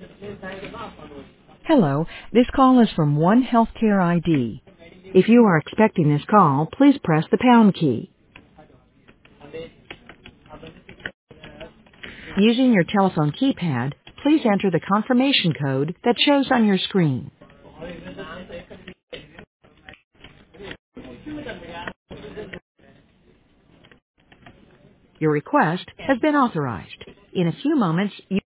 Hello, this call is from One Healthcare ID. If you are expecting this call, please press the pound key. Using your telephone keypad, please enter the confirmation code that shows on your screen. Your request has been authorized. In a few moments,